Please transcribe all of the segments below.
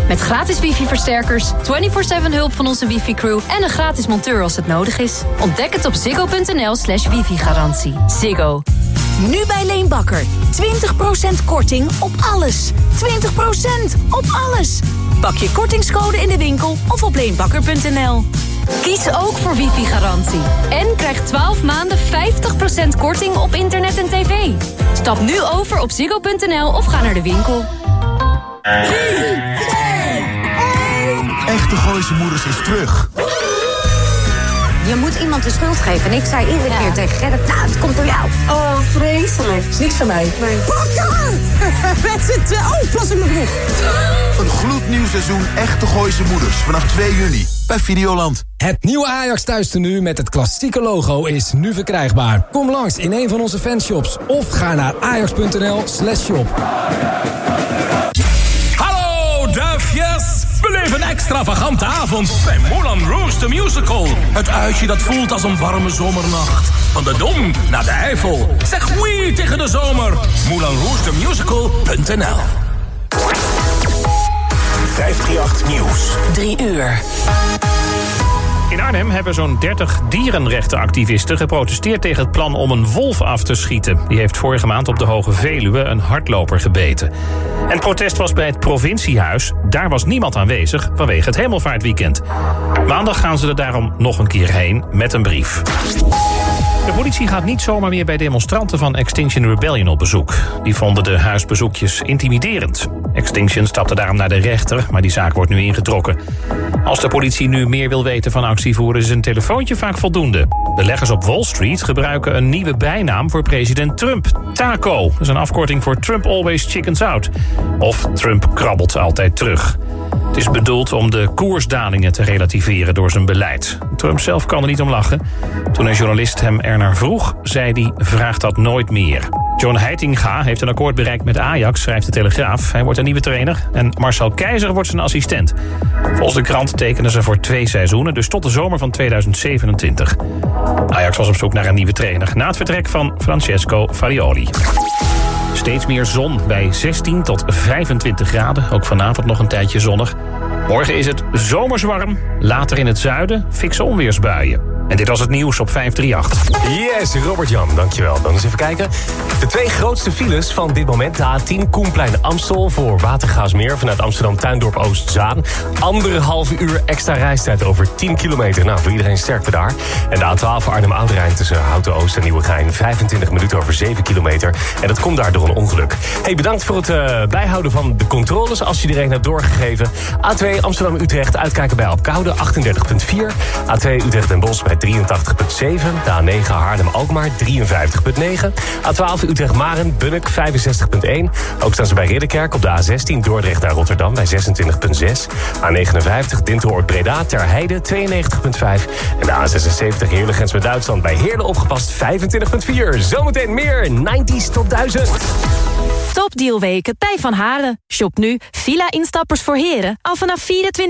Met gratis wifi-versterkers, 24/7 hulp van onze wifi-crew en een gratis monteur als het nodig is. Ontdek het op ziggo.nl/wifi-garantie. Ziggo. Nu bij Leenbakker. 20% korting op alles. 20% op alles. Pak je kortingscode in de winkel of op leenbakker.nl. Kies ook voor wifi-garantie. En krijg 12 maanden 50% korting op internet en tv. Stap nu over op ziggo.nl of ga naar de winkel. Echte Gooise Moeders is terug. Je moet iemand de schuld geven. En ik zei iedere keer tegen Gerrit, nou, het komt door jou. Oh, vreselijk. Is niks van mij. Nee. Pas in mijn broek. Een gloednieuw seizoen Echte Gooise Moeders vanaf 2 juni bij Videoland. Het nieuwe Ajax thuistenu met het klassieke logo is nu verkrijgbaar. Kom langs in een van onze fanshops of ga naar ajax.nl/shop. Hallo duifjes! Beleef een extravagante avond bij Moulin Rouge the Musical. Het uitje dat voelt als een warme zomernacht. Van de Dom naar de Eifel. Zeg oui tegen de zomer. MoulinRougeTheMusical.nl 538 Nieuws. 3 uur. In Arnhem hebben zo'n 30 dierenrechtenactivisten geprotesteerd tegen het plan om een wolf af te schieten. Die heeft vorige maand op de Hoge Veluwe een hardloper gebeten. En het protest was bij het provinciehuis. Daar was niemand aanwezig vanwege het hemelvaartweekend. Maandag gaan ze er daarom nog een keer heen met een brief. De politie gaat niet zomaar meer bij demonstranten van Extinction Rebellion op bezoek. Die vonden de huisbezoekjes intimiderend. Extinction stapte daarom naar de rechter, maar die zaak wordt nu ingetrokken. Als de politie nu meer wil weten van actievoerders is een telefoontje vaak voldoende. De leggers op Wall Street gebruiken een nieuwe bijnaam voor president Trump. TACO, dat is een afkorting voor Trump Always Chickens Out. Of Trump krabbelt altijd terug. Het is bedoeld om de koersdalingen te relativeren door zijn beleid. Trump zelf kan er niet om lachen. Toen een journalist hem ernaar vroeg, zei hij: vraag dat nooit meer. John Heitinga heeft een akkoord bereikt met Ajax, schrijft de Telegraaf. Hij wordt een nieuwe trainer en Marcel Keizer wordt zijn assistent. Volgens de krant tekenen ze voor 2 seizoenen, dus tot de zomer van 2027. Ajax was op zoek naar een nieuwe trainer na het vertrek van Francesco Farioli. Steeds meer zon bij 16 tot 25 graden. Ook vanavond nog een tijdje zonnig. Morgen is het zomers warm. Later in het zuiden fikse onweersbuien. En dit was het nieuws op 538. Yes, Robert-Jan, dankjewel. Dan eens even kijken. De 2 grootste files van dit moment. De A10 Koenplein-Amstel voor Watergaasmeer vanuit Amsterdam-Tuindorp Oost-Zaan. 1,5 uur extra reistijd over 10 kilometer. Nou, voor iedereen sterkte daar. En de A12 Arnhem-Oudenrijn tussen Houten-Oost en Nieuwegein. 25 minuten over 7 kilometer. En dat komt daar door een ongeluk. Hey, bedankt voor het bijhouden van de controles als je iedereen hebt doorgegeven. A2 Amsterdam-Utrecht uitkijken bij Apkoude 38,4. A2 Utrecht-Den Bosch bij 83,7. De A9 Haarlem-Alkmaar 53,9. A12 Utrecht-Maren, Bunnik 65,1. Ook staan ze bij Ridderkerk op de A16 Dordrecht naar Rotterdam bij 26,6. A59 Dinteloord-Breda ter Heide 92,5. En de A76 Heerlen grens met Duitsland bij Heerlen opgepast 25,4. Zometeen meer 90's tot 1000. Topdealweken bij Van Haren. Shop nu villa-instappers voor heren al vanaf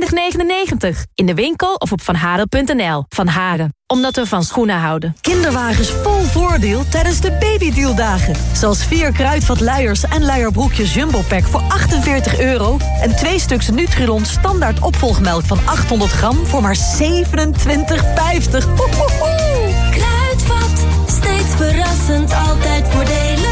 24,99. In de winkel of op vanharen.nl. Van Haren, omdat we van schoenen houden. Kinderwagens vol voordeel tijdens de babydealdagen. Zoals 4 Kruidvat luiers en luierbroekjes Jumbo Pack voor €48. En 2 stuks Nutrilon standaard opvolgmelk van 800 gram voor maar €27,50. Kruidvat, steeds verrassend, altijd voordelig.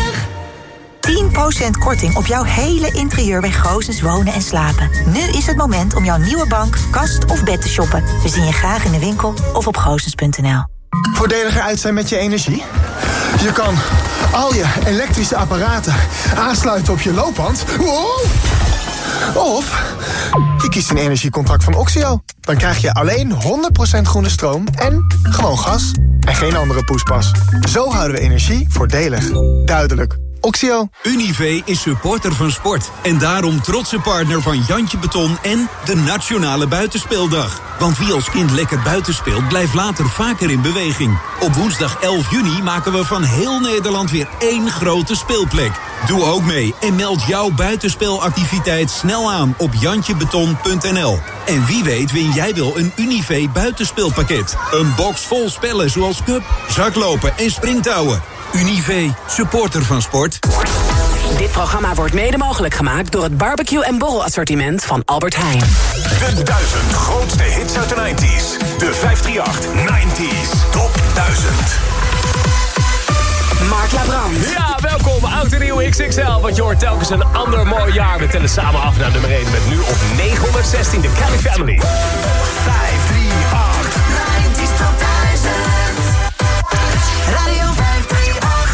10% korting op jouw hele interieur bij Goosens Wonen en Slapen. Nu is het moment om jouw nieuwe bank, kast of bed te shoppen. We zien je graag in de winkel of op goosens.nl. Voordeliger uit zijn met je energie? Je kan al je elektrische apparaten aansluiten op je loopband. Wow! Of je kiest een energiecontract van Oxio. Dan krijg je alleen 100% groene stroom en gewoon gas. En geen andere poespas. Zo houden we energie voordelig. Duidelijk. Oxio. Univé is supporter van sport. En daarom trotse partner van Jantje Beton en de Nationale Buitenspeeldag. Want wie als kind lekker buiten speelt, blijft later vaker in beweging. Op woensdag 11 juni maken we van heel Nederland weer 1 grote speelplek. Doe ook mee en meld jouw buitenspelactiviteit snel aan op jantjebeton.nl. En wie weet win jij wel een Univé buitenspeelpakket. Een box vol spellen zoals cup, zaklopen en springtouwen. Univé, supporter van sport. Dit programma wordt mede mogelijk gemaakt door het barbecue- en borrelassortiment van Albert Heijn. De 1000 grootste hits uit de 90s. De 538 90s Top 1000. Mark Labrand. Ja, welkom, oud en nieuw XXL. Want je hoort telkens een ander mooi jaar. We tellen samen af naar nummer 1 met nu op 916 de Kelly Family. 538 90s Top 1000. Radio 538.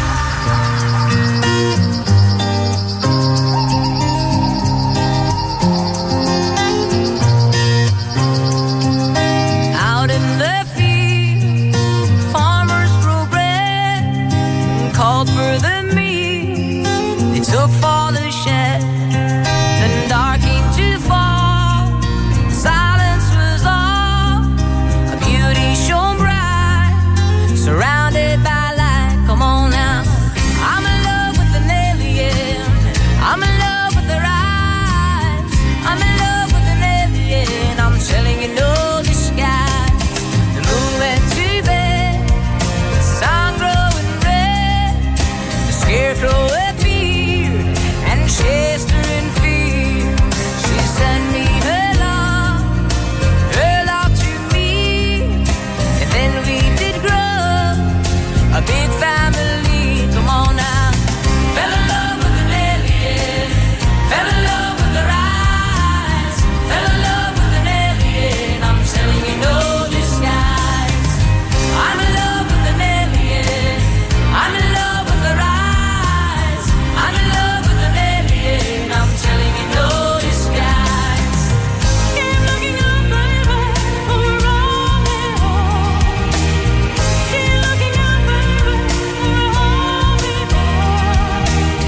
Out in the field, farmers grow bread and called for the meat. They took for the shed, and dark came to fall. Silence was all, a beauty shone bright, surrounded by light. Come on now, I'm in love with an alien. I'm in love with their eyes. I'm in love with an alien. I'm telling you, no disguise. The moon went to bed, the sun growing red. The scarecrow appeared and chased her in fear. She sent me her love to me, and then we did grow a big family. Come on now, fell in love with an alien, fell in love with her eyes, fell in love with an alien. I'm telling you, no disguise. I'm in love with an alien, I'm in love with her eyes, I'm in love with an alien. I'm telling you, no disguise. Keep looking up, baby, we're on it all. Keep looking up, baby, we're on it all.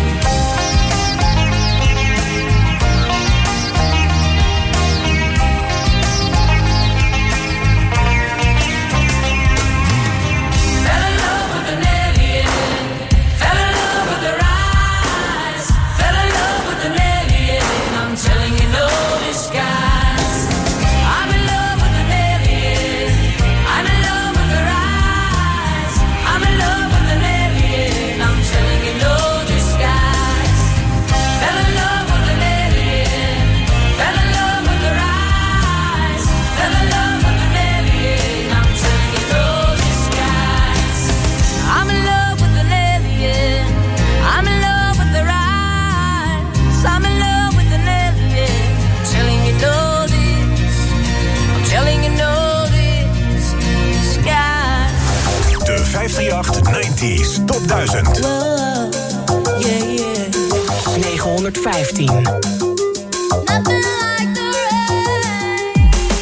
'Fell in love with an alien, fell in love with her eyes, fell in love with an alien. I'm telling you, no disguise. I'm in love with an alien, I'm in love with her eyes, I'm in love with an alien. I'm telling you, no disguise. Fell in love with an alien, fell in love with her eyes, fell in love with an alien. I'm telling you, no disguise. I'm in love with an alien, I'm in love with her eyes, I'm in love with an alien. I'm telling you, no this, I'm telling you, no this disguise. De 538 90s Top 1000. Yeah, yeah. 915. Nothing like the rain.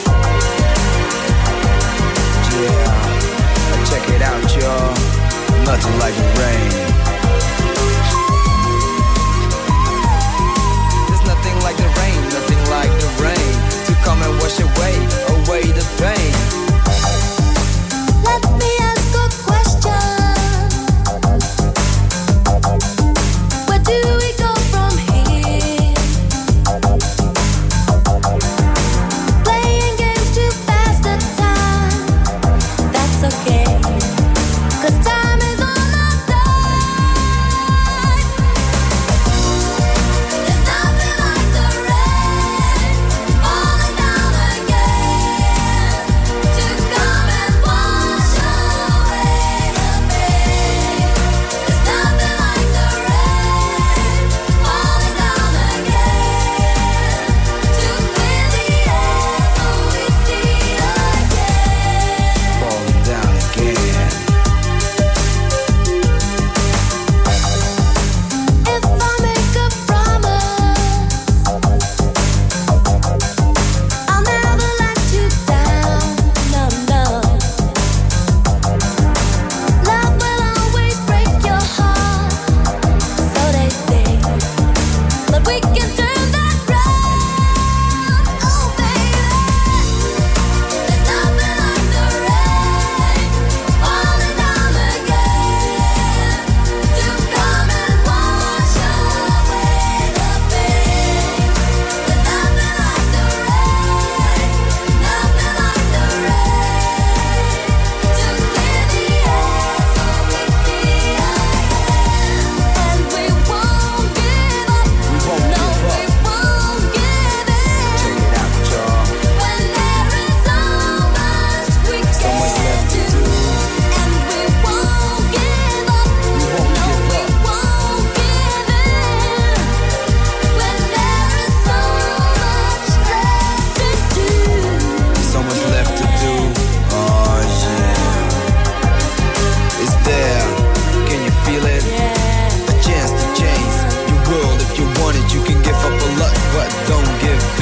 Yeah, check it out, y'all. Nothing like the rain. There's nothing like the rain, nothing like the rain to come and wash away the pain. Let me ask a question. Where do we go from here? Playing games to pass the time. That's okay, 'cause time is on our side.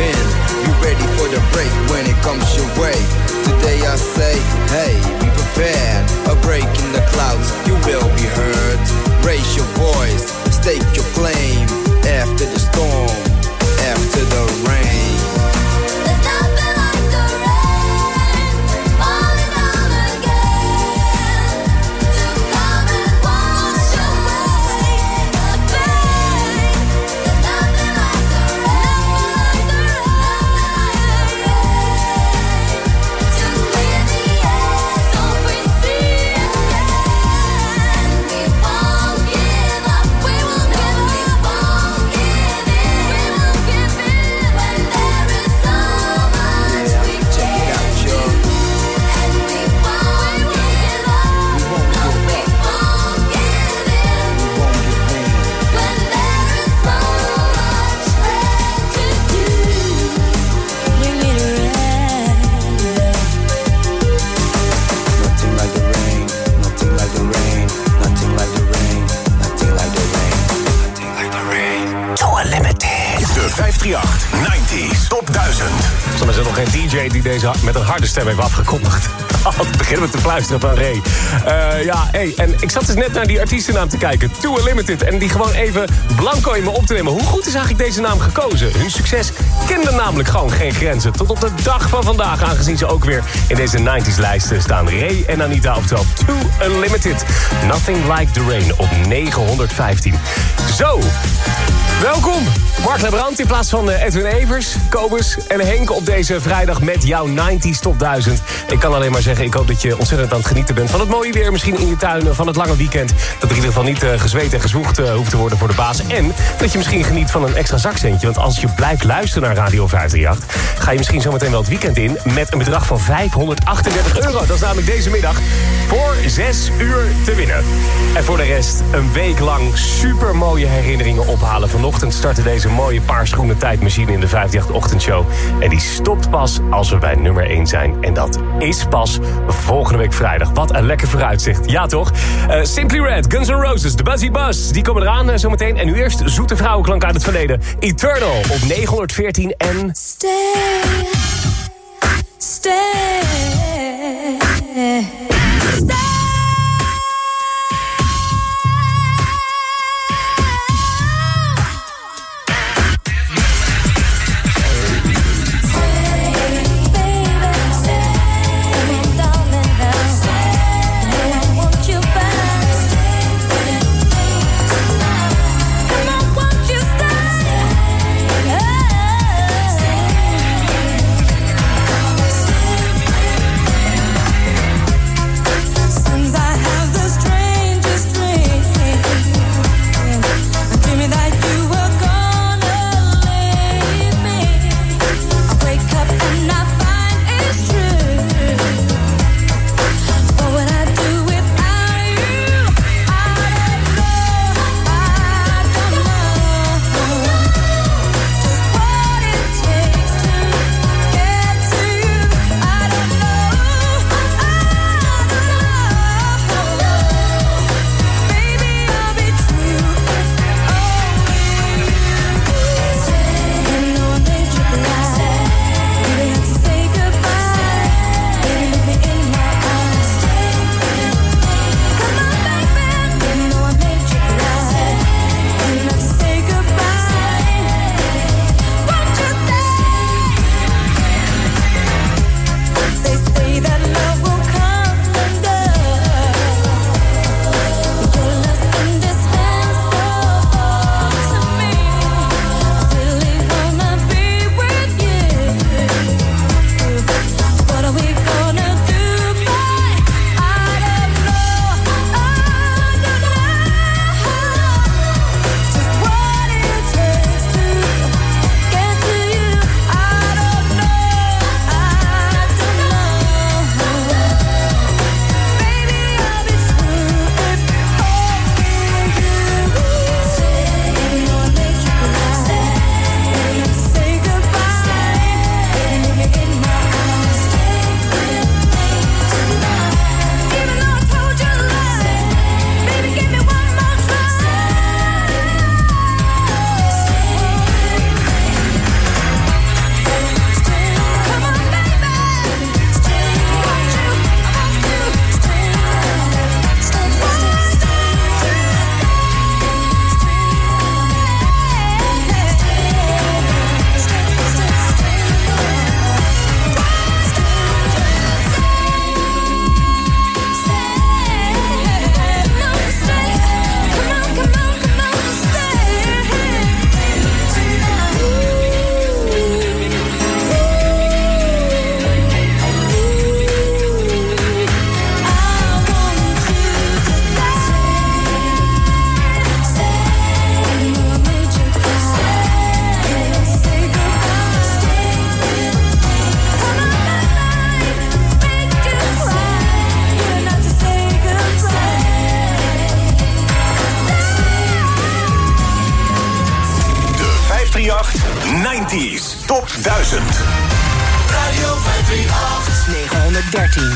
in. Be ready for the break when it comes your way. Today I say, hey, be prepared. A break in the clouds, you will be heard. Raise your voice, stake your claim. After the storm, after the rain. There's nothing like the rain falling down again to come and wash away the pain. There's nothing like the rain to clear the air so we see again. We won't give up, we won't give up, we won't give in, we won't give in when there is so much we Check it out, yo. and we won't give up, no, we won't give in when there is so much left to do. Bring me the rain. Nothing like the rain, nothing like the rain, nothing like the rain, nothing like the rain, nothing like the rain. To Unlimited. De 538 90s Top 1000. Soms is er nog geen DJ die deze met een harde stem heeft afgekondigd. Altijd beginnen we te fluisteren van Ray. En ik zat dus net naar die artiestennaam te kijken. To Unlimited. En die gewoon even blanco in me op te nemen. Hoe goed is eigenlijk deze naam gekozen? Hun succes kende namelijk gewoon geen grenzen. Tot op de dag van vandaag, aangezien ze ook weer in deze 90s lijsten staan. Ray en Anita, oftewel To Unlimited. Nothing Like the Rain op 915. Zo, welkom. Mark Lebrand in plaats van Edwin Evers, Kobus en Henk op deze vrijdag met jouw 90s Top 1000. Ik kan alleen maar zeggen, ik hoop dat je ontzettend aan het genieten bent van het mooie weer. Misschien in je tuin van het lange weekend. Dat er in ieder geval niet gezweet en gezwoegd hoeft te worden voor de baas. En dat je misschien geniet van een extra zakcentje. Want als je blijft luisteren naar Radio 538... ga je misschien zometeen wel het weekend in met een bedrag van €538. Dat is namelijk deze middag voor 6 uur te winnen. En voor de rest een week lang supermooie herinneringen ophalen. Vanochtend startte deze mooie paarsgroene tijdmachine in de 538-ochtendshow. En die stopt pas als we bij nummer 1 zijn. En dat is pas volgende week vrijdag. Wat een lekker vooruitzicht. Ja toch? Simply Red, Guns N' Roses, The Buzzy Buzz. Die komen eraan zometeen. En nu eerst zoete vrouwenklank uit het verleden. Eternal op 914 en... Stay. 1000. Radio 538. 913.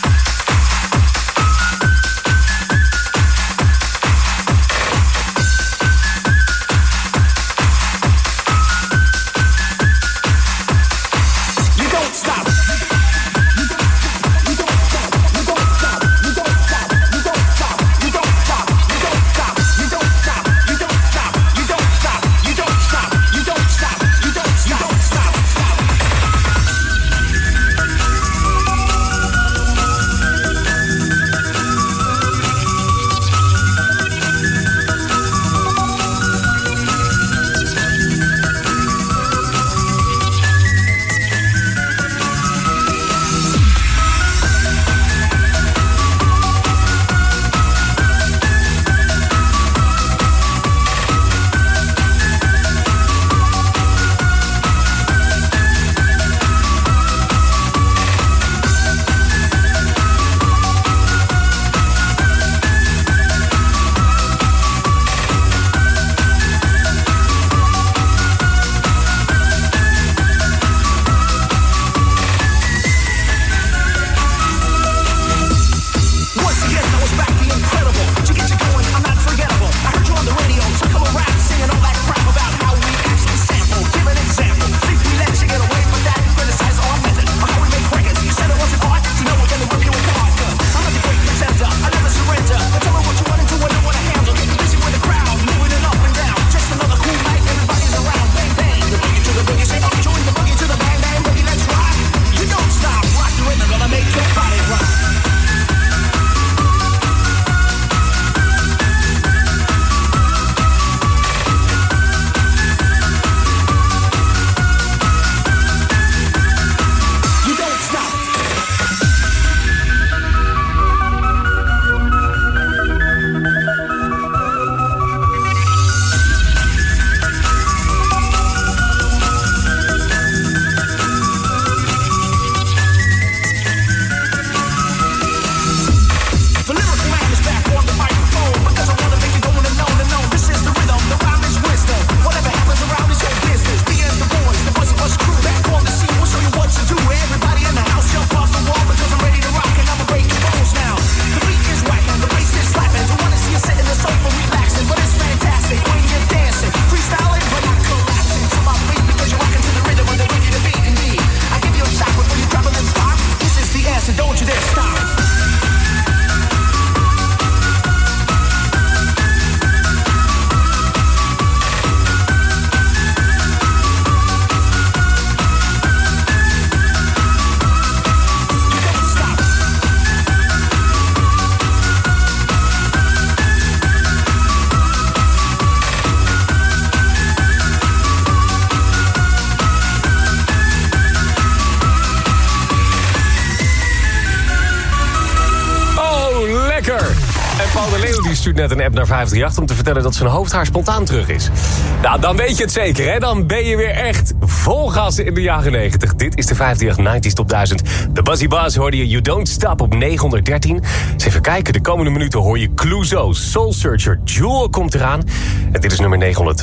Net een app naar 538 om te vertellen dat zijn hoofdhaar spontaan terug is. Nou, dan weet je het zeker, hè? Dan ben je weer echt vol gas in de jaren 90. Dit is de 538 90s Top 1000. De Buzzy Buzz hoorde je You Don't Stop op 913. Eens even kijken, de komende minuten hoor je Clouseau, Soul Searcher, Jewel komt eraan. En dit is nummer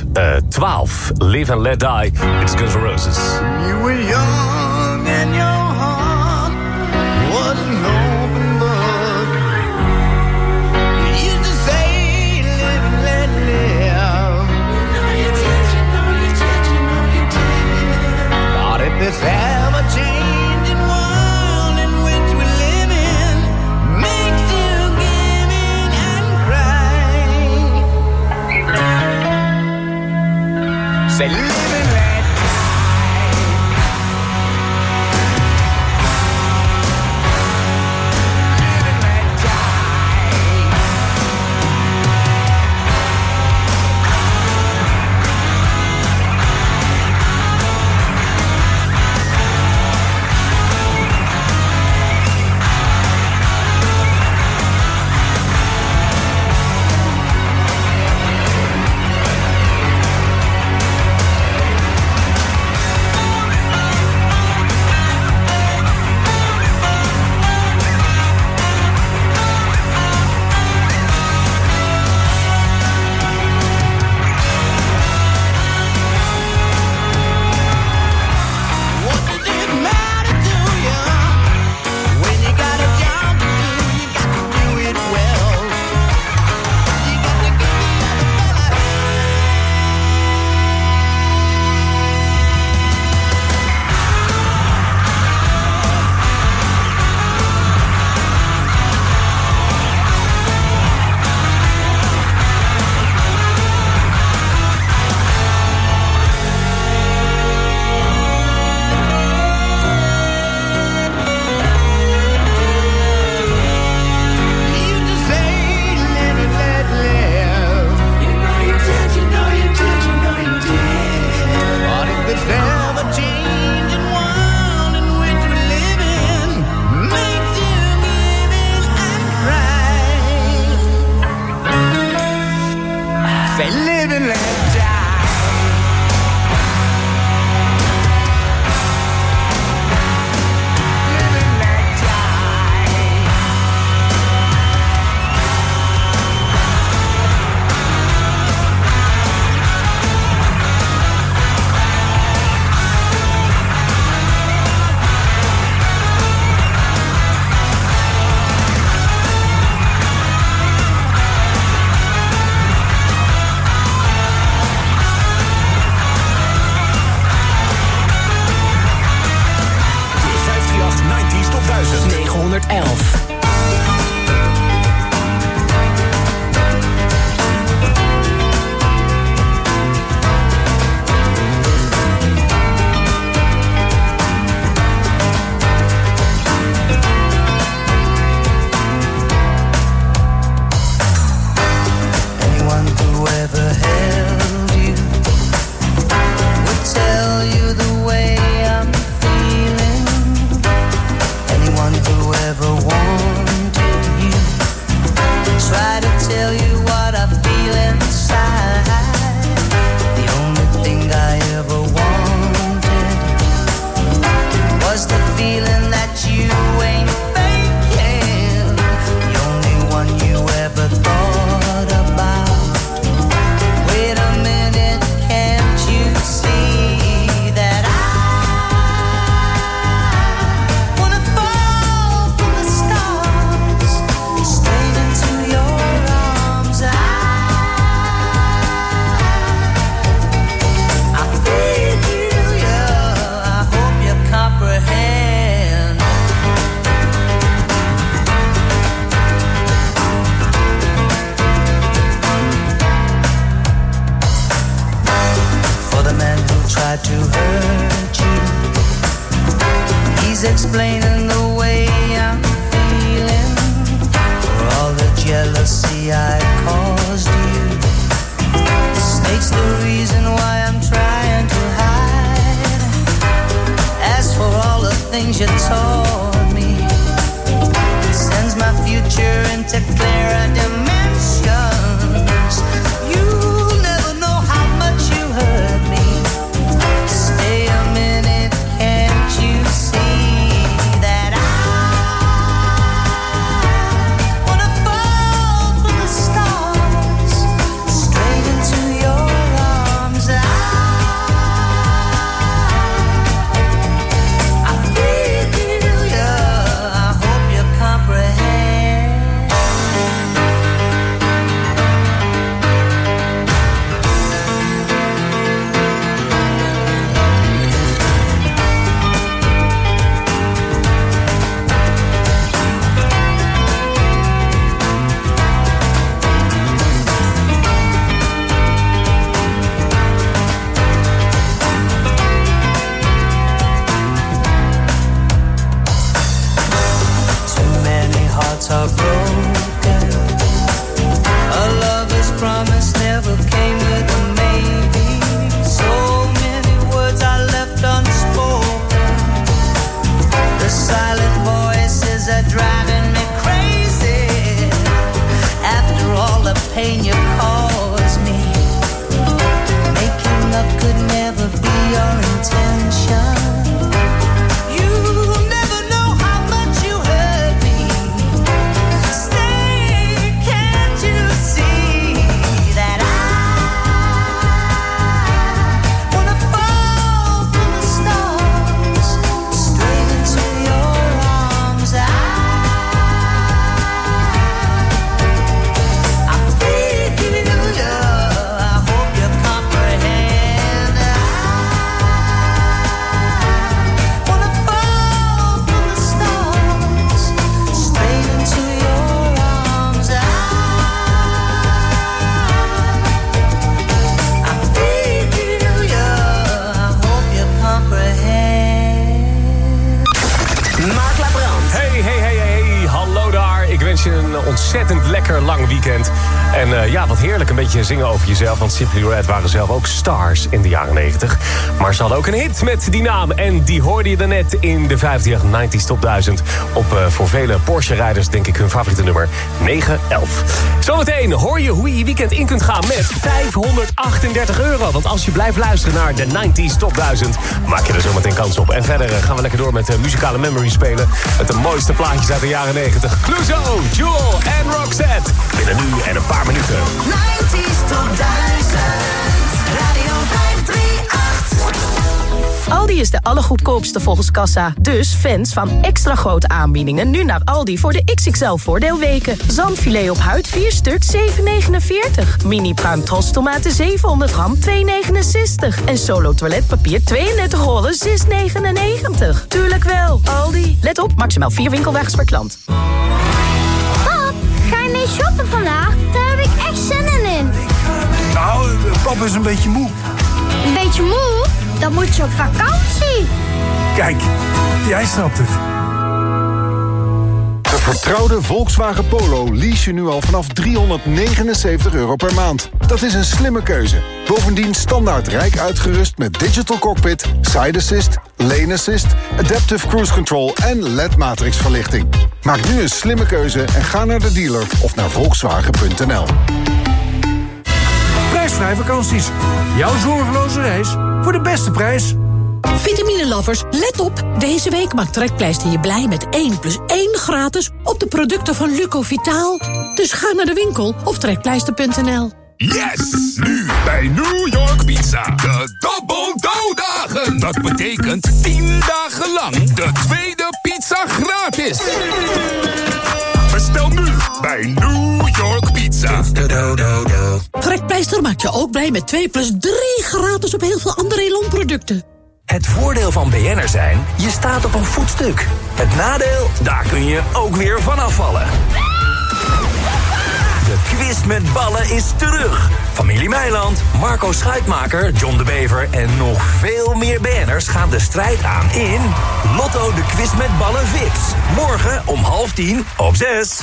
912, Live and Let Die. It's Guns N' Roses. You were young and your heart wasn't open book. This ever-changing world in which we live in makes you giving and cry. Say, live and let die. Live and let die. 11. Explaining the way I'm feeling for all the jealousy I caused you. States the reason why I'm trying to hide. As for all the things you taught me, it sends my future into clearer dimensions. You'll never know how much you hurt me. Stay a minute, can't you see? Are broken. A lover's promise never came with a maybe. So many words are left unspoken. The silent voices are driving me crazy. After all the pain you caused me, making love could never be your intention. Een ontzettend lekker lang weekend. En ja, wat heerlijk een beetje zingen over jezelf. Want Simply Red waren zelf ook stars in de jaren 90. Maar ze hadden ook een hit met die naam. En die hoorde je daarnet in de 538 90's Top 1000. Op voor vele Porsche-rijders denk ik hun favoriete nummer 911. Zometeen hoor je hoe je je weekend in kunt gaan met €538. Want als je blijft luisteren naar de 90's Top 1000... maak je er zometeen kans op. En verder gaan we lekker door met muzikale memory spelen. Met de mooiste plaatjes uit de jaren 90. Clouseau, Jewel en Roxette. Binnen nu en een paar minuten. 90's Top 1000. Radio 538. Aldi is de allergoedkoopste volgens kassa. Dus fans van extra grote aanbiedingen nu naar Aldi voor de XXL voordeelweken. Zalmfilet op huid 4 stuk 7,49. Mini pruim Tros tomaten 700 gram 2,69. En Solo toiletpapier 32 rollen 6,99. Tuurlijk wel, Aldi. Let op, maximaal 4 winkelwagens per klant. Pap, ga je mee shoppen vandaag? Daar heb ik echt zin in. Nou, pap is een beetje moe. Een beetje moe? Dan moet je op vakantie. Kijk, jij snapt het. De vertrouwde Volkswagen Polo lease je nu al vanaf €379 per maand. Dat is een slimme keuze. Bovendien standaard rijk uitgerust met digital cockpit, side assist, lane assist, adaptive cruise control en LED-matrix verlichting. Maak nu een slimme keuze en ga naar de dealer of naar Volkswagen.nl. Prijsvrij vakanties. Jouw zorgeloze reis voor de beste prijs. Vitamine-lovers, let op. Deze week maakt Trekpleister je blij met 1+1 gratis op de producten van Lucovitaal. Dus ga naar de winkel of trekpleister.nl. Yes! Nu bij New York Pizza. De Double Dough dagen. Dat betekent 10 dagen lang de tweede pizza gratis. Bestel nu bij New York Pizza. Trekpleister maakt je ook blij met 2+3 gratis op heel veel andere Elon-producten. Het voordeel van BN'er zijn, je staat op een voetstuk. Het nadeel, daar kun je ook weer van afvallen. De quiz met ballen is terug. Familie Meiland, Marco Schuitmaker, John de Bever en nog veel meer BN'ers gaan de strijd aan in Lotto de Quiz met Ballen VIPs. Morgen om 9:30 op 6.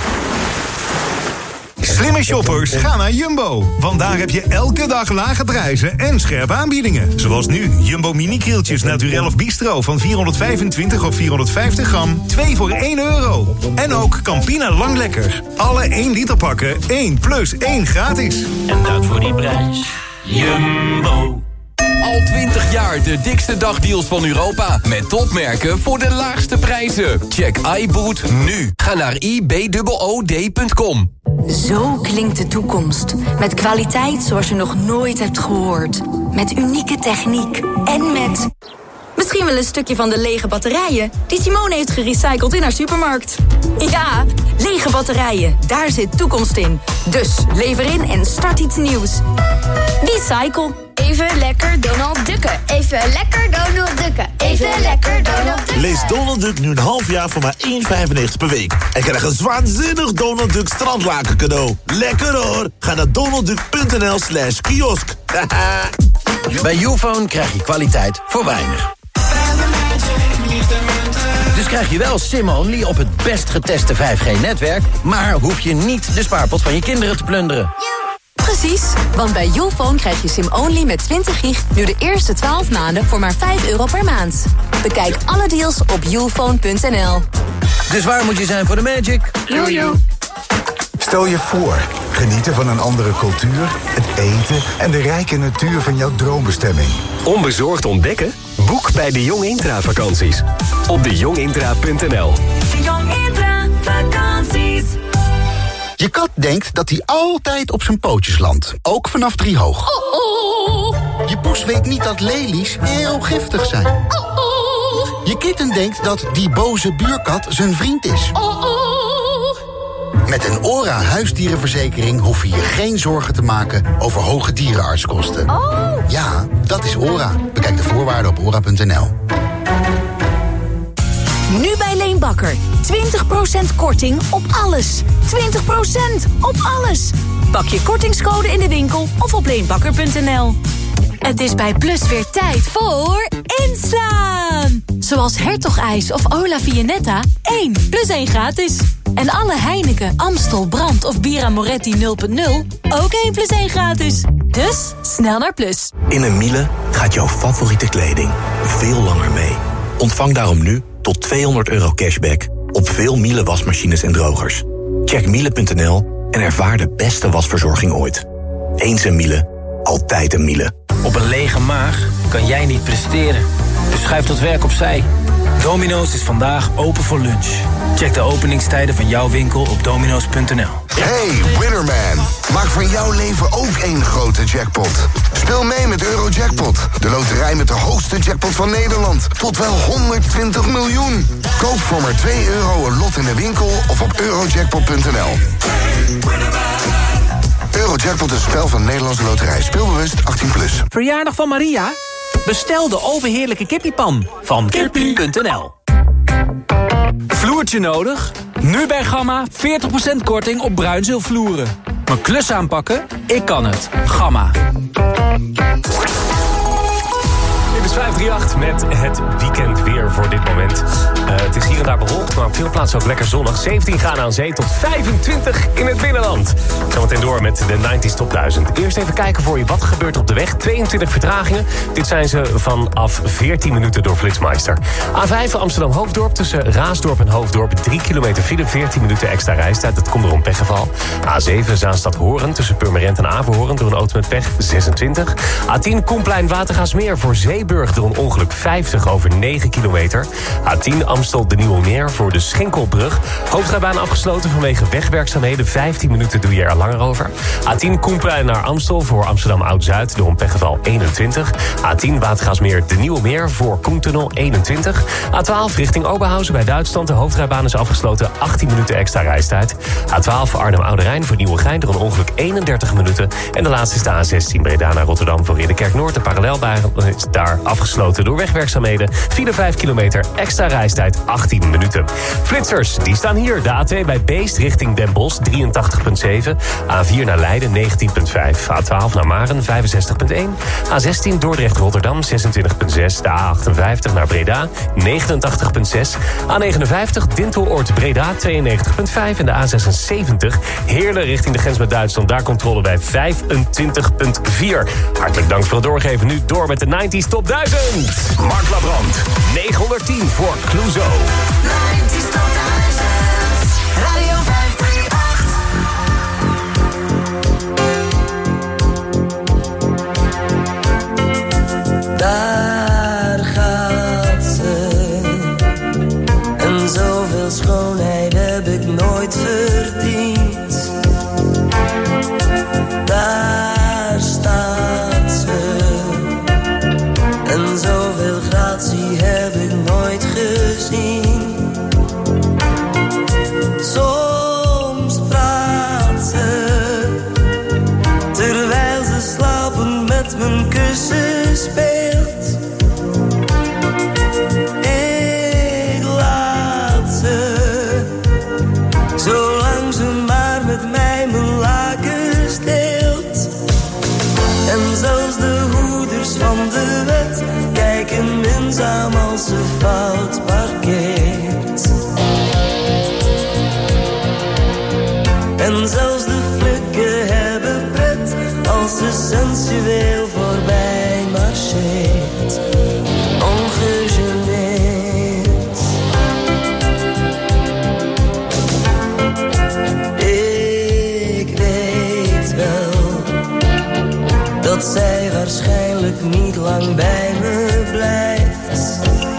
Slimme shoppers, ga naar Jumbo. Want daar heb je elke dag lage prijzen en scherpe aanbiedingen. Zoals nu, Jumbo mini-krieltjes naturel of bistro van 425 of 450 gram. 2 voor €1. En ook Campina Lang Lekker. Alle 1 liter pakken, 1 + 1 gratis. En dat voor die prijs. Jumbo. Al 20 jaar de dikste dagdeals van Europa. Met topmerken voor de laagste prijzen. Check iBoot nu. Ga naar ibbood.com. Zo klinkt de toekomst. Met kwaliteit zoals je nog nooit hebt gehoord. Met unieke techniek. En met... misschien wel een stukje van de lege batterijen die Simone heeft gerecycled in haar supermarkt. Ja, lege batterijen. Daar zit toekomst in. Dus lever in en start iets nieuws. Recycle. Even lekker Donald Ducken. Even lekker Donald Ducken. Even lekker Donald Ducken. Lees Donald Duck nu een half jaar voor maar €1,95 per week. En krijg een waanzinnig Donald Duck strandlaken cadeau. Lekker hoor. Ga naar donaldduck.nl/kiosk. Bij Youfone krijg je kwaliteit voor weinig. Dus krijg je wel SIM-only op het best geteste 5G-netwerk... maar hoef je niet de spaarpot van je kinderen te plunderen. Precies, want bij Youfone krijg je SIM-only met 20 gig... nu de eerste 12 maanden voor maar €5 per maand. Bekijk alle deals op youfone.nl. Dus waar moet je zijn voor de magic? Jojo. Stel je voor, genieten van een andere cultuur, het eten en de rijke natuur van jouw droombestemming. Onbezorgd ontdekken? Boek bij de Jong Intra vakanties. Op dejongintra.nl. De Jong Intra vakanties. Je kat denkt dat hij altijd op zijn pootjes landt, ook vanaf 3 hoog. Je poes weet niet dat lelies heel giftig zijn. Je kitten denkt dat die boze buurkat zijn vriend is. Met een ORA huisdierenverzekering hoef je je geen zorgen te maken over hoge dierenartskosten. Ja, dat is ORA. Bekijk de voorwaarden op ora.nl. Nu bij Leenbakker. 20% korting op alles. 20% op alles. Pak je kortingscode in de winkel of op leenbakker.nl. Het is bij Plus weer tijd voor inslaan. Zoals Hertogijs of Ola Vianetta. 1 + 1 gratis. En alle Heineken, Amstel, Brand of Bira Moretti 0.0 ook 1 + 1 gratis. Dus snel naar Plus. In een Miele gaat jouw favoriete kleding veel langer mee. Ontvang daarom nu tot €200 cashback op veel Miele wasmachines en drogers. Check miele.nl en ervaar de beste wasverzorging ooit. Eens een Miele, altijd een Miele. Op een lege maag kan jij niet presteren. Dus schuif dat werk opzij. Domino's is vandaag open voor lunch. Check de openingstijden van jouw winkel op domino's.nl. Hey, Winnerman. Maak van jouw leven ook één grote jackpot. Speel mee met Eurojackpot. De loterij met de hoogste jackpot van Nederland. Tot wel 120 miljoen. Koop voor maar €2 een lot in de winkel of op eurojackpot.nl. Eurojackpot is een spel van Nederlandse Loterij. Speelbewust 18+. Verjaardag van Maria? Bestel de overheerlijke kippiepan van kippie.nl. Vloertje nodig? Nu bij Gamma 40% korting op bruinzeelvloeren. Mijn klus aanpakken? Ik kan het. Gamma. Dit is 538 met het weekend weer voor dit moment. Het is hier en daar bewolkt, maar op veel plaatsen ook lekker zonnig. 17 graden aan zee tot 25 in het binnenland. Zometeen door met de 90s Top 1000. Eerst even kijken voor je wat gebeurt op de weg. 22 vertragingen. Dit zijn ze vanaf 14 minuten door Flitsmeister. A5 Amsterdam-Hoofddorp tussen Raasdorp en Hoofddorp. 3 kilometer file, 14 minuten extra reistijd. Dat komt door een pechgeval. A7 Zaanstad-Hoorn tussen Purmerend en Averhoorn door een auto met pech. 26. A10 Koenplein Watergaasmeer voor Zeeburg door een ongeluk 50 over 9 kilometer. A10 Amstel de Nieuwe Meer voor de Schenkelbrug. Hoofdrijbaan afgesloten vanwege wegwerkzaamheden. 15 minuten doe je er langer over. A10 Koenplein naar Amstel voor Amsterdam Oud-Zuid door een pechgeval 21. A10 Watergaasmeer de Nieuwe Meer voor Koentunnel 21. A12 richting Oberhausen bij Duitsland. De hoofdrijbaan is afgesloten. 18 minuten extra reistijd. A12 Arnhem-Oude Rijn voor Nieuwegein door een ongeluk 31 minuten. En de laatste is de A16 Breda naar Rotterdam voor Ridderkerk Noord. De parallelbaan is daar afgesloten door wegwerkzaamheden. 4-5 kilometer extra reistijd 18 minuten. Flitsers, die staan hier. De A2 bij Beest richting Den Bosch 83,7. A4 naar Leiden 19,5. A12 naar Maren 65,1. A16 Dordrecht-Rotterdam 26,6. De A58 naar Breda 89,6. A59 Dinteloord-Breda 92,5. En de A76 Heerlen richting de grens met Duitsland. Daar controle bij 25,4. Hartelijk dank voor het doorgeven. Nu door met de 90s Top 1000. Mark Labrand. 910 voor Clouseau. 90s Top 1000. Radio 538. Daar gaat ze. En zoveel schoonheid heb ik nooit verdiend. Daar staat ze. En zoveel gratie heb ik nooit gezien. Soms praat ze, terwijl ze slapend met mijn kussen speelt. Ik laat ze, zolang ze maar met mij mijn lakens deelt. En zelfs de hoeders van de wet kijken minzaam als ze fout parkeert. En zelfs de flikken hebben pret als ze sensueel voorbij marcheert. Ongegeneerd. Ik weet wel dat zij waarschijnlijk niet lang bij me blijft.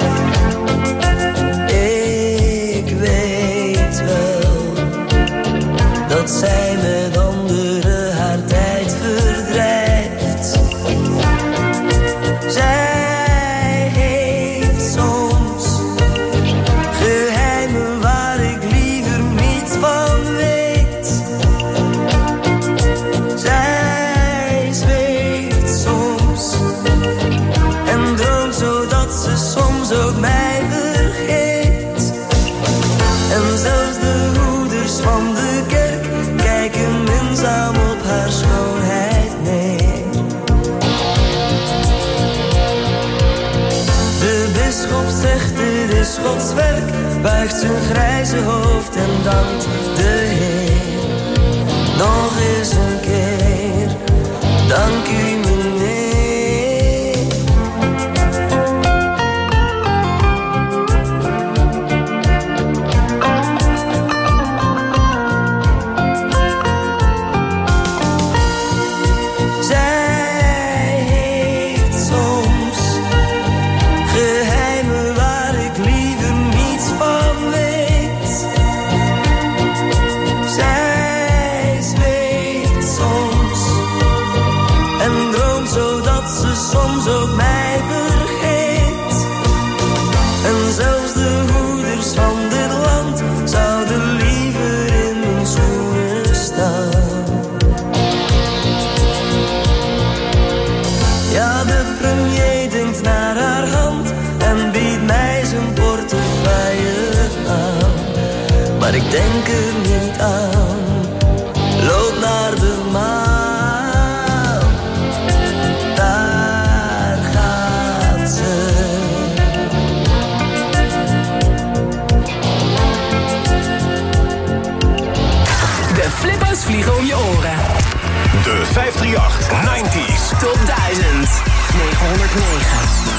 Ik weet wel dat zij met anderen haar tijd verdrijft. Zij heeft soms geheimen waar ik liever niets van weet. Zij zweeft soms en droomt zodat ze soms ook mij vergeet. En zelfs de hoeders van de kerk kijken minzaam op haar schoonheid neer. De bisschop zegt dit is Gods werk, buigt zijn grijze hoofd en dankt de Heer. Nog eens een keer, dank u meneer. Zij heeft soms geheimen waar ik liever de hoeders van dit land zouden liever in mijn schoenen staan. Ja, de premier denkt naar haar hand en biedt mij zijn portefeuille aan. Maar ik denk er niet aan, loop naar de maan, daar gaat ze. De flippers vliegen om je oren. De 538 90s Top 1000 909.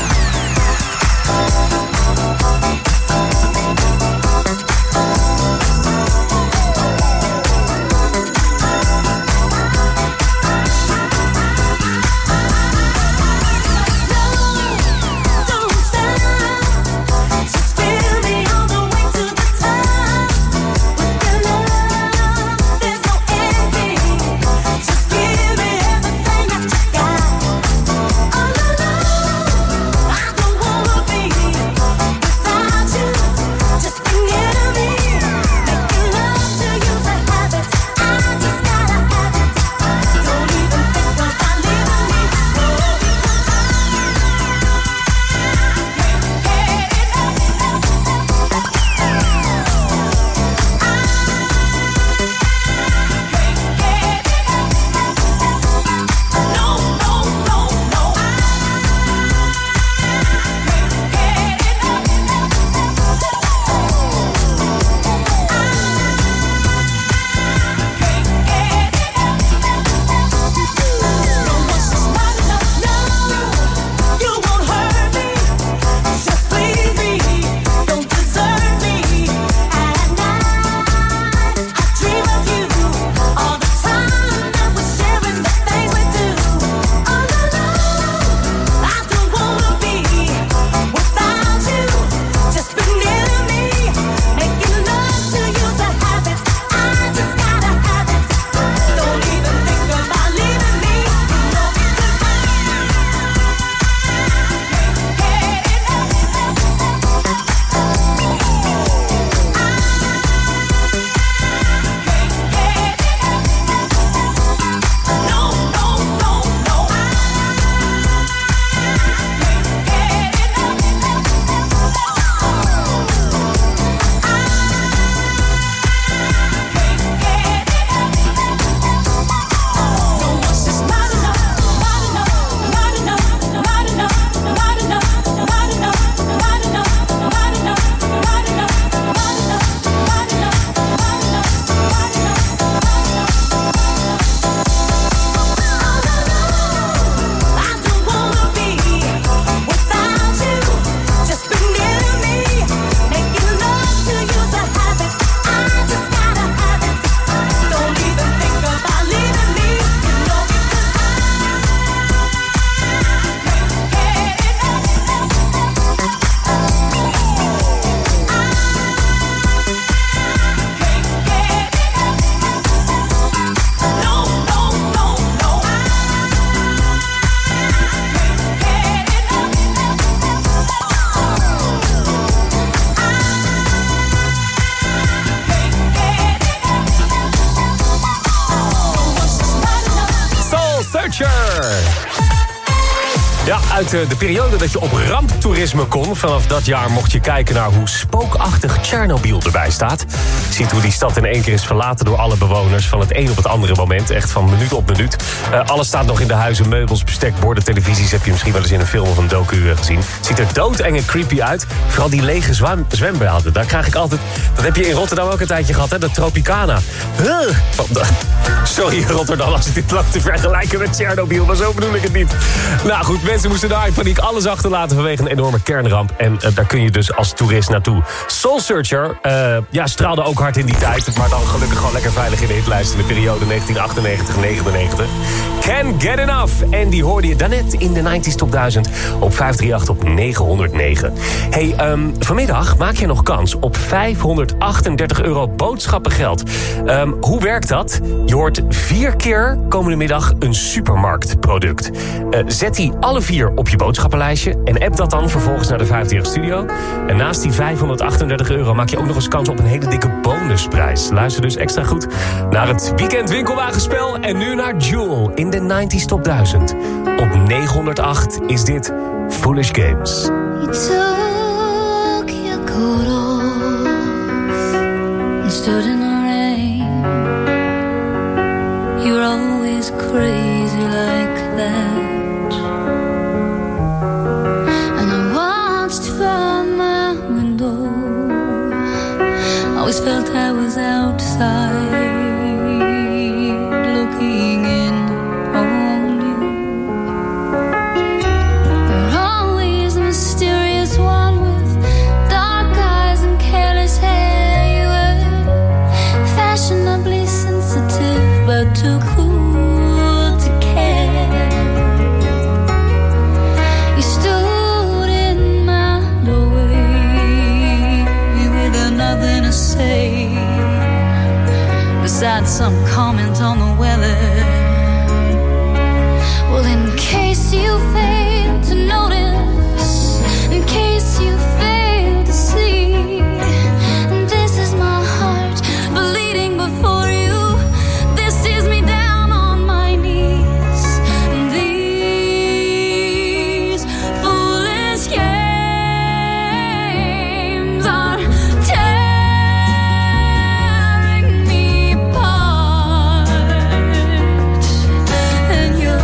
Ja, uit de periode dat je op ramptoerisme kon. Vanaf dat jaar mocht je kijken naar hoe spookachtig Tsjernobyl erbij staat. Ziet hoe die stad in één keer is verlaten door alle bewoners. Van het een op het andere moment. Echt van minuut op minuut. Alles staat nog in de huizen. Meubels, bestek, borden, televisies. Heb je misschien wel eens in een film of een docu gezien. Ziet er doodeng en creepy uit. Vooral die lege zwembaden. Daar krijg ik altijd... Dat heb je in Rotterdam ook een tijdje gehad, hè? De Tropicana. Sorry Rotterdam als ik dit lag te vergelijken met Tsjernobyl. Maar zo bedoel ik het niet. Nou goed, mensen moesten daar in paniek alles achterlaten vanwege een enorme kernramp. En daar kun je dus als toerist naartoe. Soul Searcher straalde ook hard in die tijd. Maar dan gelukkig gewoon lekker veilig in de hitlijst in de periode 1998-99. Can't Get Enough. En die hoorde je daarnet in de 90s Top 1000 op 538 op 909. Hey, vanmiddag maak je nog kans op €538 boodschappengeld. Hoe werkt dat? Je hoort 4 keer komende middag een supermarktproduct. Zet die alle 4 op je boodschappenlijstje en app dat dan vervolgens naar de 538 Studio. En naast die €538 maak je ook nog eens kans op een hele dikke bonusprijs. Luister dus extra goed naar het Weekend Winkelwagenspel en nu naar Jewel in de 90s Top 1000. Op 908 is dit Foolish Games. You took your coat off and stood in the rain. You're always crazy like that. And I watched from my window. Always felt I was outside, looking in on you. You're always the mysterious one with dark eyes and careless hair. You were fashionably sensitive, but too cool to care. You stood in my doorway with nothing to say, besides some comment on the weather. Well, in case you fail to notice, in case you fail to see, this is my heart bleeding before you. This is me down on my knees. These foolish games are tearing me apart. And your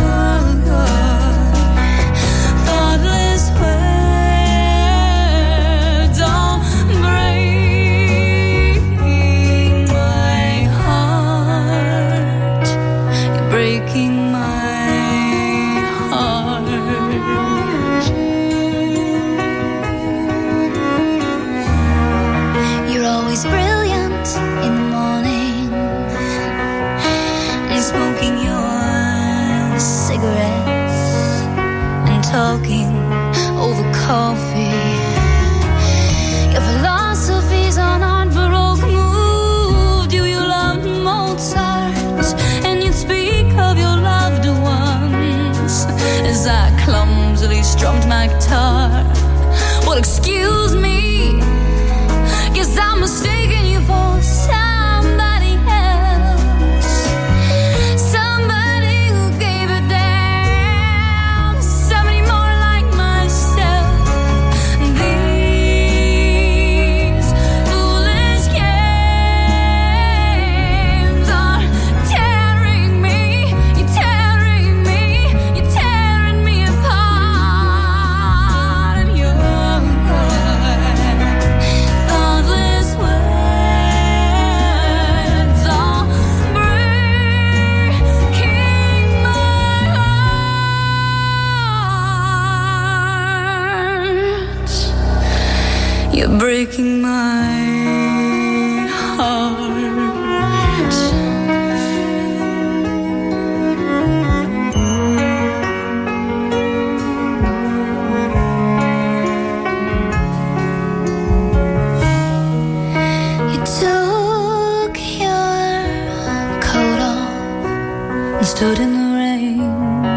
thoughtless words don't break my heart. You're breaking my heart. You're always brilliant in the morning and smoking your cigarettes and talking over coffee. Your philosophies on art baroque moved you. You loved Mozart and you'd speak of your loved ones as I clumsily strummed my guitar. Well, excuse me, guess I'm mistaken you for somebody else. Somebody who gave a damn. Somebody more like myself. These foolish games are tearing me. You're tearing me. You're tearing me apart. And your thoughtless words are breaking my heart. You're breaking my heart. You took your coat off and stood in the rain.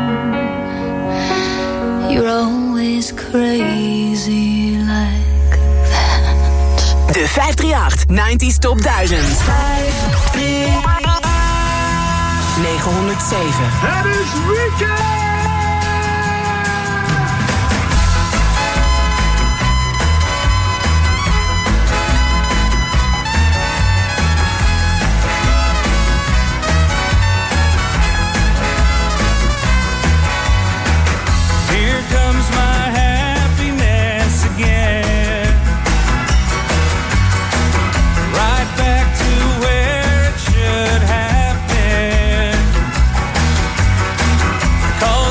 You're always crazy like that. De 538 90s Top 1000. 907. Het is weekend! Here comes my happiness again. Right back to where it should have been. 'Cause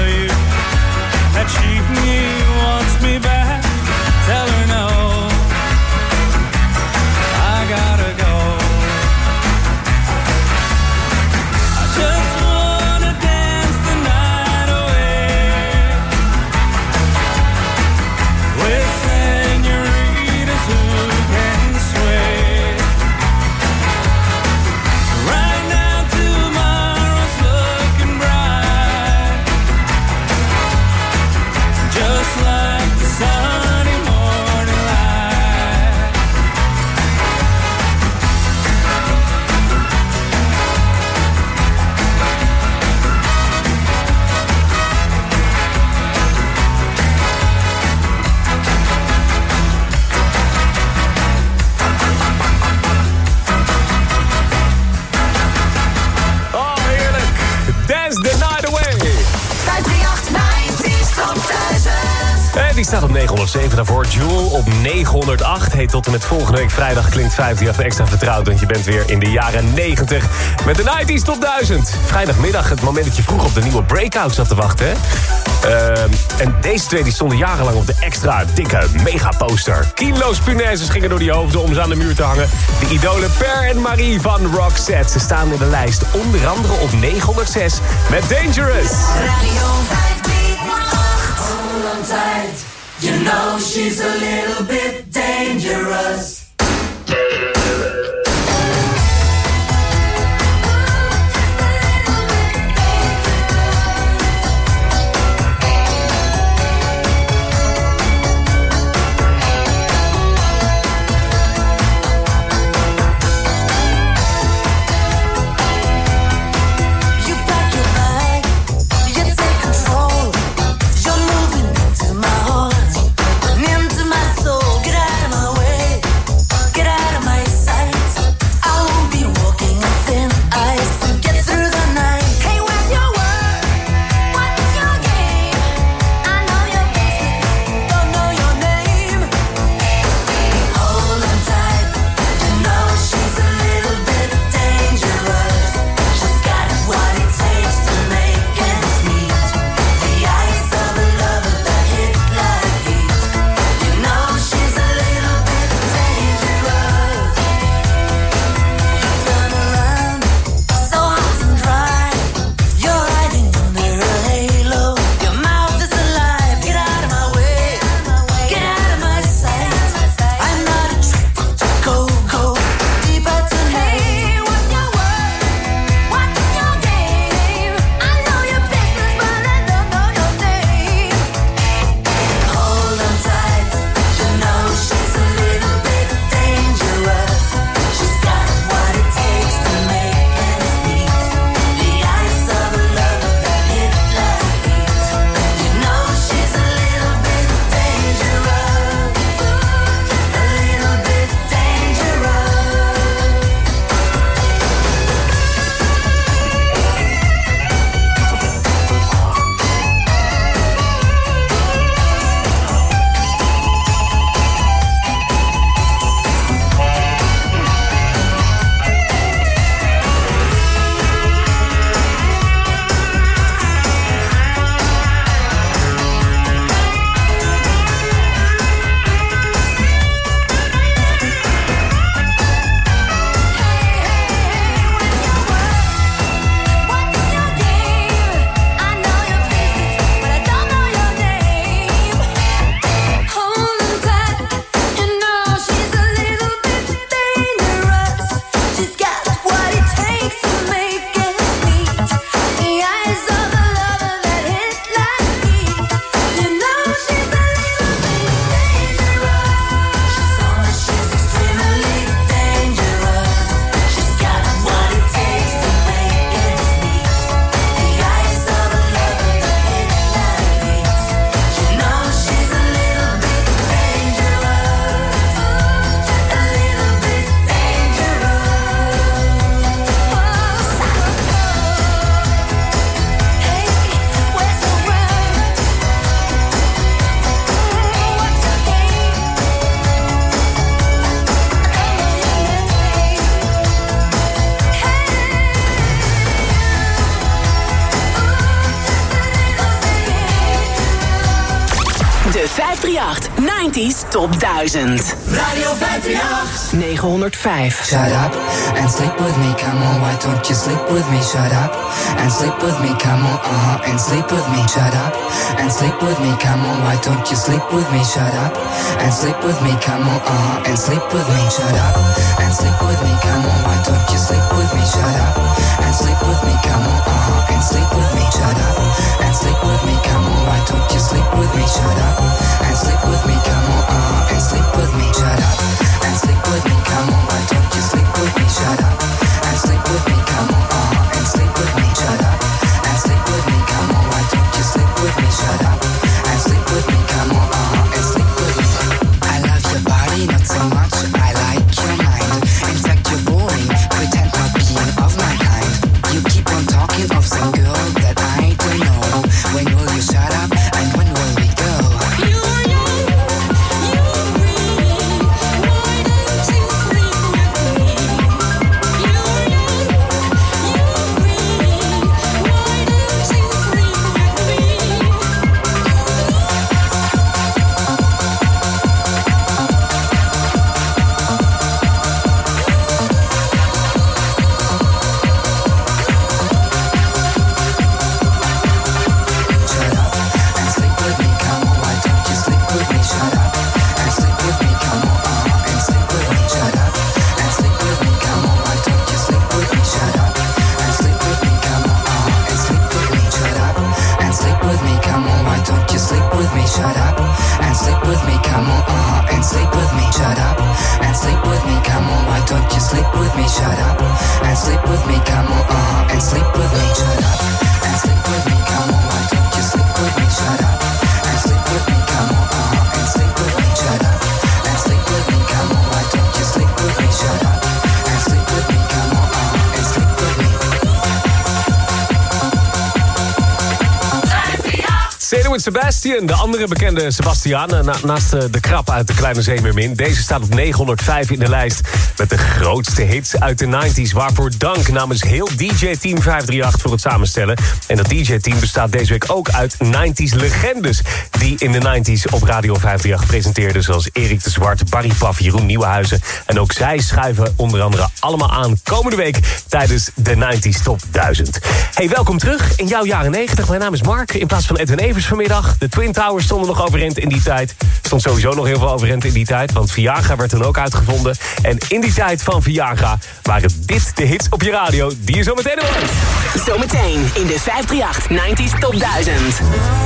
you that she wants me back. Tell her no, I gotta go. I just wanna dance the night away with senoritas who can sway. Right now tomorrow's looking bright, just like the sunny morning light. Oh, heerlijk. Dance the night away. 538 top 1000. En die staat op 907 daarvoor. Jewel op 908. Hey, tot en met volgende week vrijdag klinkt 538 extra vertrouwd, want je bent weer in de jaren 90 met de 90s top 1000. Vrijdagmiddag, het moment dat je vroeg op de nieuwe Breakout zat te wachten, hè? En deze twee die stonden jarenlang op de extra dikke megaposter. Kilo's punaises gingen door die hoofden om ze aan de muur te hangen. De idolen Per en Marie van Roxette. Ze staan in de lijst onder andere op 906 met Dangerous. Radio 538. Hold on tight. You know she's a little bit dangerous. You pack your bag, you take control. You're moving into my heart and into my soul. Get out of my way. De 538 90s Top 1000. Radio 538. 905. Shut up and sleep with me, come on, why don't you sleep with me? Shut up and sleep with me, come on, and sleep with me. Shut up and sleep with me, come on, why don't you sleep with me? Shut up and sleep with me, come on, and sleep with me. Shut up and sleep with me, come on, why don't you sleep with me? Shut up and sleep with me, come on, and sleep with me. Shut up and sleep with me, come on, why don't you sleep with me? Shut up and sleep with me, come on, and sleep with me. Shut up and sleep with me, come on, why don't you sleep with me? Shut up and sleep with me, come on, and sleep with me. Shut up and sleep with me, come on, why don't you sleep with me? Shut up and sleep with me, come on, and sleep with me. I love your body, not so much, I like your mind. In fact, you're boring, pretend not being of my kind. You keep on talking of some girl that I don't know. When will you shut up and when will we go? Shut up and sleep with me, come on, and sleep with me. Shut up and sleep with me, come on, why don't you sleep with me? Shut up and sleep with me, come on, and sleep with me. Shut up and sleep with me, come on, why don't you sleep with me? Shut up and sleep with me, come on, and sleep with me. Shut up and sleep with me, come on, why don't you sleep with me? Shut up and sleep with me, come on, and sleep with me. Cedo en Sebastian, de andere bekende Sebastian, naast de krab uit de Kleine Zeemeermin. Deze staat op 905 in de lijst met de grootste hits uit de 90s. Waarvoor dank namens heel DJ-team 538 voor het samenstellen. En dat DJ-team bestaat deze week ook uit 90s legendes die in de 90s op Radio 538 presenteerden. Zoals Erik de Zwart, Barry Paf, Jeroen Nieuwenhuizen. En ook zij schuiven onder andere allemaal aan komende week tijdens de 90s Top 1000. Hey, welkom terug in jouw jaren 90. Mijn naam is Mark, in plaats van Edwin Evers vanmiddag. De Twin Towers stonden nog overeind in die tijd. Stond sowieso nog heel veel overeind in die tijd, want Viagra werd toen ook uitgevonden. En in die tijd van Viagra waren dit de hits op je radio die je zo meteen hoort. Zometeen in de 538 90s Top 1000.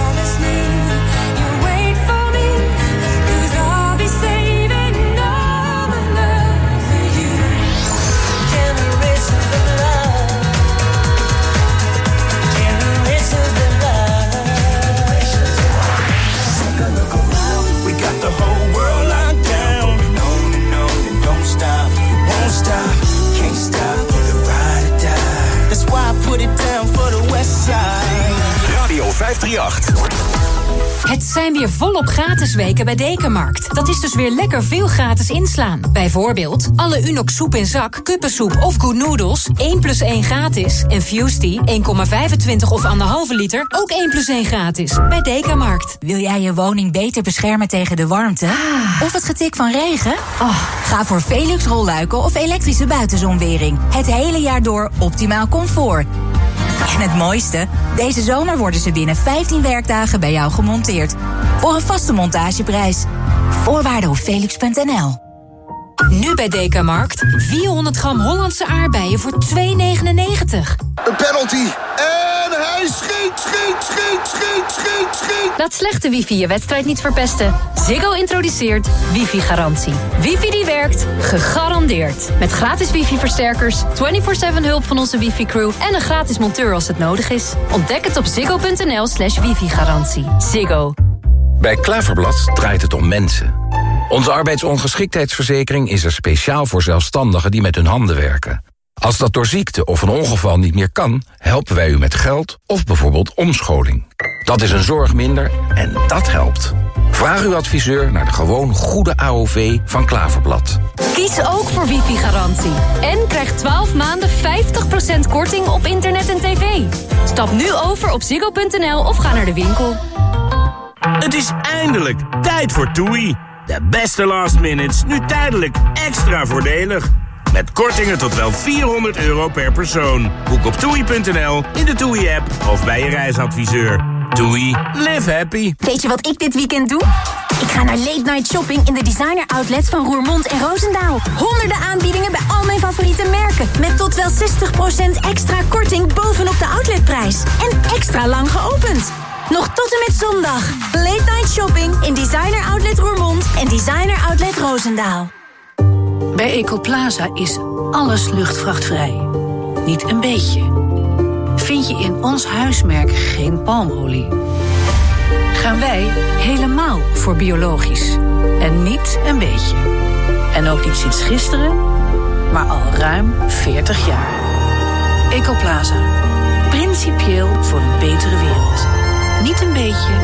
Radio 538. Het zijn weer volop gratis weken bij Dekamarkt. Dat is dus weer lekker veel gratis inslaan. Bijvoorbeeld alle Unox soep in zak, kuppensoep of Good Noodles 1+1 gratis. En Fusty 1,25 of 1,5 liter ook 1+1 gratis. Bij Dekamarkt. Wil jij je woning beter beschermen tegen de warmte? Of het getik van regen? Ga voor Velux rolluiken of elektrische buitenzonwering. Het hele jaar door optimaal comfort. En het mooiste? Deze zomer worden ze binnen 15 werkdagen bij jou gemonteerd. Voor een vaste montageprijs. Voorwaarden op velux.nl. Nu bij Dekamarkt 400 gram Hollandse aardbeien voor €2,99. Een penalty. En hij schiet. Laat slechte wifi je wedstrijd niet verpesten. Ziggo introduceert wifi-garantie. Wifi die werkt, gegarandeerd. Met gratis wifi-versterkers, 24/7 hulp van onze wifi-crew en een gratis monteur als het nodig is. Ontdek het op ziggo.nl/wifi-garantie. Ziggo. Bij Klaverblad draait het om mensen. Onze arbeidsongeschiktheidsverzekering is er speciaal voor zelfstandigen die met hun handen werken. Als dat door ziekte of een ongeval niet meer kan, helpen wij u met geld of bijvoorbeeld omscholing. Dat is een zorg minder en dat helpt. Vraag uw adviseur naar de gewoon goede AOV van Klaverblad. Kies ook voor wifi-garantie. En krijg 12 maanden 50% korting op internet en tv. Stap nu over op ziggo.nl of ga naar de winkel. Het is eindelijk tijd voor TUI. De beste last minutes, nu tijdelijk extra voordelig. Met kortingen tot wel €400 per persoon. Boek op TUI.nl, in de TUI-app of bij je reisadviseur. TUI, live happy. Weet je wat ik dit weekend doe? Ik ga naar Late Night Shopping in de designer outlets van Roermond en Roosendaal. Honderden aanbiedingen bij al mijn favoriete merken. Met tot wel 60% extra korting bovenop de outletprijs. En extra lang geopend. Nog tot en met zondag. Late Night Shopping in designer outlet Roermond en designer outlet Roosendaal. Bij Ecoplaza is alles luchtvrachtvrij. Niet een beetje. Vind je in ons huismerk geen palmolie? Gaan wij helemaal voor biologisch. En niet een beetje. En ook niet sinds gisteren, maar al ruim 40 jaar. Ecoplaza. Principieel voor een betere wereld. Niet een beetje,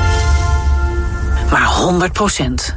maar 100%.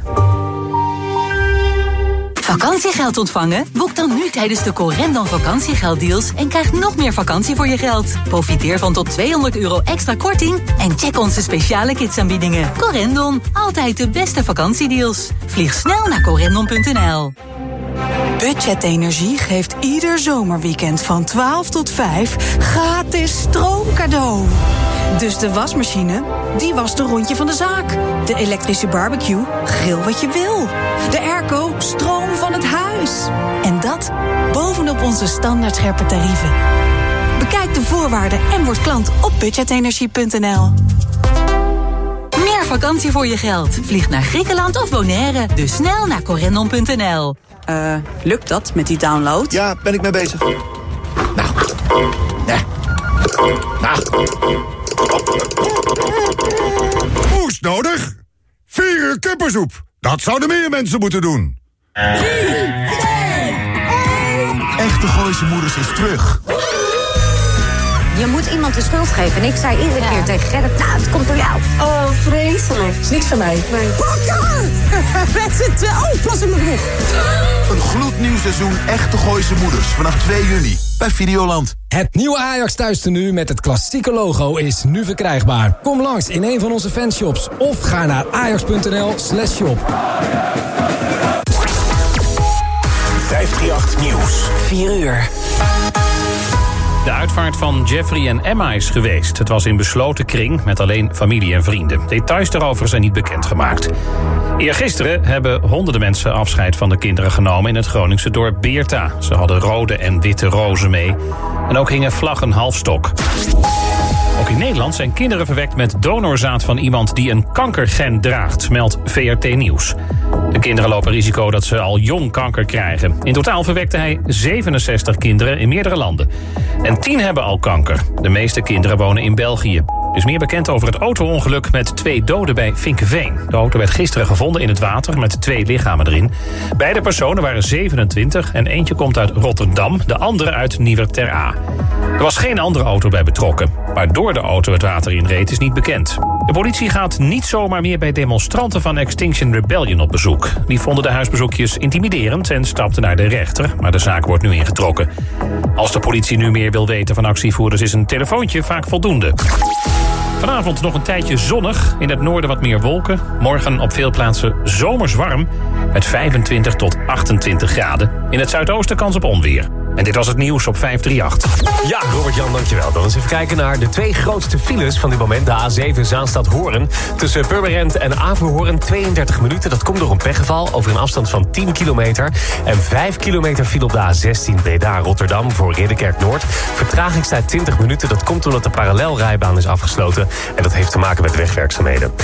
Vakantiegeld ontvangen? Boek dan nu tijdens de Corendon vakantiegelddeals en krijg nog meer vakantie voor je geld. Profiteer van tot €200 extra korting en check onze speciale kidsaanbiedingen. Corendon, altijd de beste vakantiedeals. Vlieg snel naar corendon.nl. Budget Energie geeft ieder zomerweekend van 12 tot 5 gratis stroomcadeau. Dus de wasmachine, die wast een rondje van de zaak. De elektrische barbecue, grill wat je wil. De airco, stroom van het huis. En dat bovenop onze standaard scherpe tarieven. Bekijk de voorwaarden en word klant op budgetenergie.nl. Meer vakantie voor je geld. Vlieg naar Griekenland of Bonaire. Dus snel naar corendon.nl. Lukt dat met die download? Ja, ben ik mee bezig. Nou. Hoest nodig? 4 uur kippensoep. Dat zouden meer mensen moeten doen. Echte Gooise Moeders is terug. Je moet iemand de schuld geven. En ik zei iedere keer tegen Gerrit, nou, het komt door jou. Oh, vreselijk. Is niks van mij. Nee. Met z'n tweeën. Oh, plas in mijn broek. Een gloednieuw seizoen Echte Gooise Moeders vanaf 2 juni bij Videoland. Het nieuwe Ajax thuistenu met het klassieke logo is nu verkrijgbaar. Kom langs in een van onze fanshops of ga naar ajax.nl/shop. 538 Nieuws. 4 uur. De uitvaart van Jeffrey en Emma is geweest. Het was in besloten kring met alleen familie en vrienden. Details daarover zijn niet bekendgemaakt. Eergisteren hebben honderden mensen afscheid van de kinderen genomen in het Groningse dorp Beerta. Ze hadden rode en witte rozen mee. En ook hingen vlaggen halfstok. Ook in Nederland zijn kinderen verwekt met donorzaad van iemand die een kankergen draagt, meldt VRT Nieuws. De kinderen lopen risico dat ze al jong kanker krijgen. In totaal verwekte hij 67 kinderen in meerdere landen. En 10 hebben al kanker. De meeste kinderen wonen in België. Er is meer bekend over het auto-ongeluk met 2 doden bij Vinkeveen. De auto werd gisteren gevonden in het water met 2 lichamen erin. Beide personen waren 27 en eentje komt uit Rotterdam, de andere uit Nieuwer Ter Aa. Er was geen andere auto bij betrokken. Waardoor de auto het water inreed is niet bekend. De politie gaat niet zomaar meer bij demonstranten van Extinction Rebellion op bezoek. Die vonden de huisbezoekjes intimiderend en stapten naar de rechter, maar de zaak wordt nu ingetrokken. Als de politie nu meer wil weten van actievoerders is een telefoontje vaak voldoende. Vanavond nog een tijdje zonnig, in het noorden wat meer wolken. Morgen op veel plaatsen zomers warm, met 25 tot 28 graden. In het zuidoosten kans op onweer. En dit was het nieuws op 538. Ja, Robert-Jan, dankjewel. Dan eens even kijken naar de 2 grootste files van dit moment. De A7 Zaanstad-Hoorn. Tussen Purmerend en Averhoorn 32 minuten. Dat komt door een pechgeval over een afstand van 10 kilometer. En 5 kilometer file op de A16 Breda-Rotterdam voor Ridderkerk-Noord. Vertragingstijd 20 minuten. Dat komt omdat de parallelrijbaan is afgesloten. En dat heeft te maken met wegwerkzaamheden.